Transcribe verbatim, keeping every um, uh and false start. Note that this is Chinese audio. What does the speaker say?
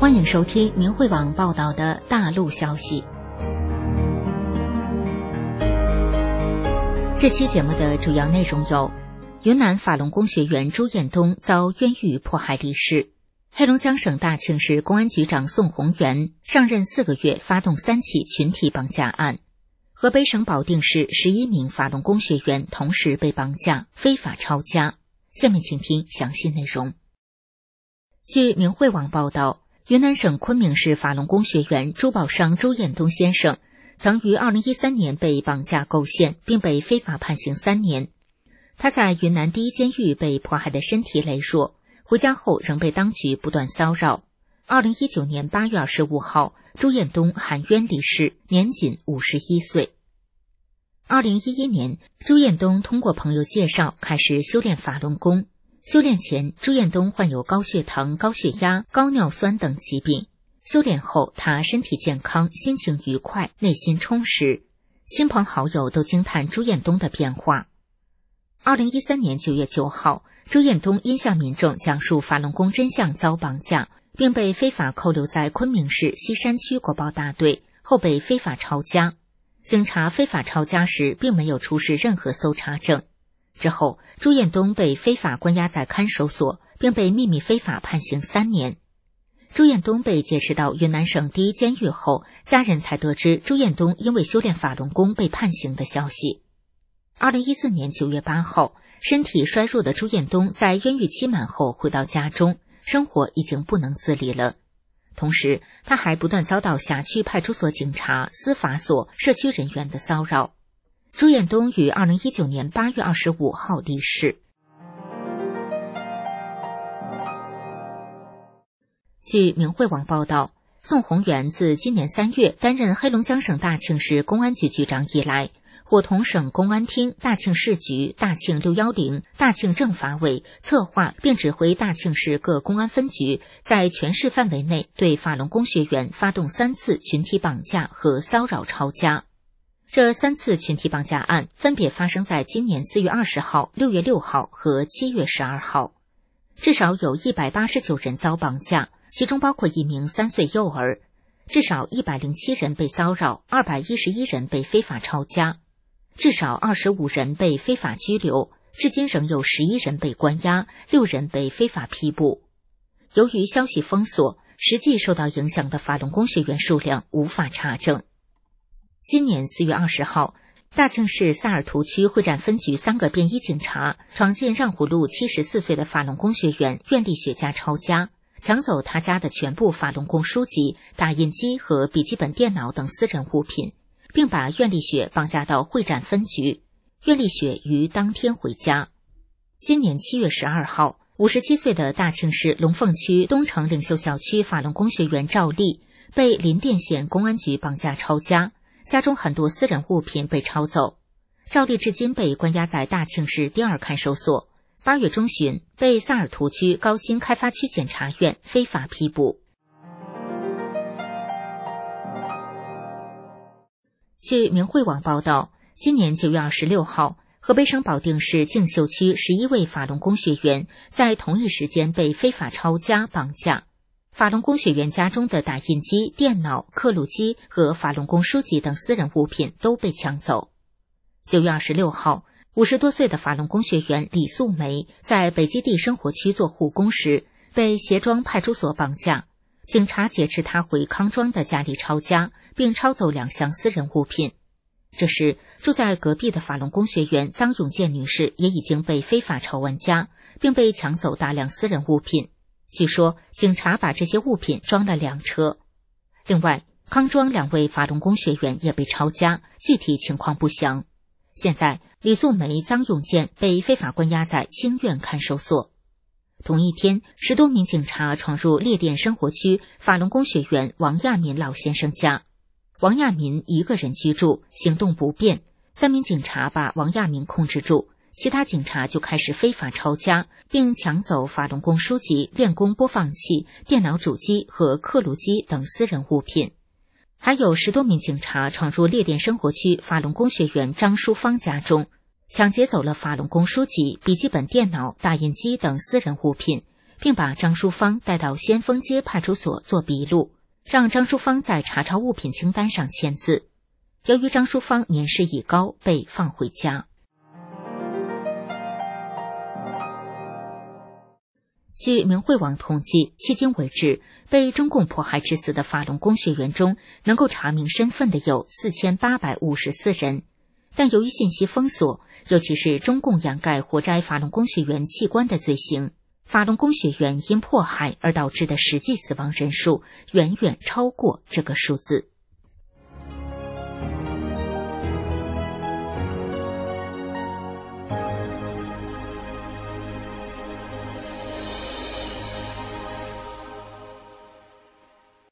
欢迎收听明慧网报道的大陆消息。这期节目的主要内容有：云南法轮功学员朱彦东遭冤狱迫害离世；黑龙江省大庆市公安局长宋宏元上任四个月发动三起群体绑架案；河北省保定市十一名法轮功学员同时被绑架，非法抄家。下面请听详细内容。据明慧网报道，云南省昆明市法轮功学员珠宝商朱彦东先生曾于二零一三年被绑架构陷，并被非法判刑三年。他在云南第一监狱被迫害的身体羸弱，回家后仍被当局不断骚扰。二零一九年八月二十五号，朱彦东含冤离世，年仅五十一岁。二零一一年，朱彦东通过朋友介绍开始修炼法轮功。修炼前，朱彦东患有高血糖、高血压、高尿酸等疾病。修炼后，他身体健康，心情愉快，内心充实。亲朋好友都惊叹朱彦东的变化。二零一三年九月九号，朱彦东因向民众讲述法轮功真相遭绑架，并被非法扣留在昆明市西山区国保大队，后被非法抄家。警察非法抄家时并没有出示任何搜查证。之后，朱彦东被非法关押在看守所，并被秘密非法判刑三年。朱彦东被劫持到云南省第一监狱后，家人才得知朱彦东因为修炼法轮功被判刑的消息。二零一四年九月八号，身体衰弱的朱彦东在冤狱期满后回到家中，生活已经不能自理了。同时，他还不断遭到辖区派出所警察、司法所、社区人员的骚扰。朱彦东于二零一九年八月二十五号离世。据明慧网报道，宋宏元自今年三月担任黑龙江省大庆市公安局局长以来，伙同省公安厅、大庆市局、大庆六一零、大庆政法委策划并指挥大庆市各公安分局在全市范围内对法轮功学员发动三次群体绑架和骚扰抄家。这三次群体绑架案分别发生在今年四月二十号、六月六号和七月十二号，至少有一百八十九人遭绑架，其中包括一名三岁幼儿，至少一百零七人被骚扰，二百一十一人被非法抄家，至少二十五人被非法拘留，至今仍有十一人被关押，六人被非法批捕。由于消息封锁，实际受到影响的法轮功学员数量无法查证。今年四月二十号，大庆市萨尔图区会展分局三个便衣警察闯进让虎路七十四岁的法轮功学员苑丽雪家抄家，抢走他家的全部法轮功书籍、打印机和笔记本电脑等私人物品，并把苑丽雪绑架到会展分局。苑丽雪于当天回家。今年七月十二号，五十七岁的大庆市龙凤区东城领袖小区法轮功学员赵丽被林甸县公安局绑架抄家，家中很多私人物品被抄走。赵丽至今被关押在大庆市第二看守所，八月中旬被萨尔图区高新开发区检察院非法批捕。据明慧网报道，今年九月二十六号，河北省保定市静秀区十一位法轮功学员在同一时间被非法抄家绑架。法轮功学员家中的打印机、电脑、刻录机和法轮功书籍等私人物品都被抢走。九月二十六号，五十多岁的法轮功学员李素梅在北基地生活区做护工时被协庄派出所绑架，警察劫持她回康庄的家里抄家，并抄走两项私人物品。这时，住在隔壁的法轮功学员臧永健女士也已经被非法抄完家，并被抢走大量私人物品。据说，警察把这些物品装了两车。另外，康庄两位法轮功学员也被抄家，具体情况不详。现在，李素梅、臧永健被非法关押在清苑看守所。同一天，十多名警察闯入烈甸生活区法轮功学员王亚民老先生家。王亚民一个人居住，行动不便，三名警察把王亚民控制住，其他警察就开始非法抄家，并抢走法轮功书籍、练功播放器、电脑主机和刻录机等私人物品。还有十多名警察闯入烈甸生活区法轮功学员张淑芳家中，抢劫走了法轮功书籍、笔记本电脑、打印机等私人物品， 并把张淑芳带到先锋街派出所做笔录，让张淑芳在查抄物品清单上签字。由于张淑芳年事已高，被放回家。据明慧网统计，迄今为止，被中共迫害致死的法轮功学员中，能够查明身份的有四千八百五十四人。但由于信息封锁，尤其是中共掩盖活摘法轮功学员器官的罪行，法轮功学员因迫害而导致的实际死亡人数远远超过这个数字。